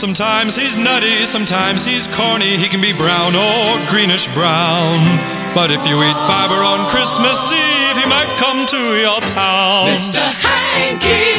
Sometimes he's nutty, sometimes he's corny. He can be brown or greenish brown. But if you eat fiber on Christmas Eve, he might come to your town. Mr. Hanky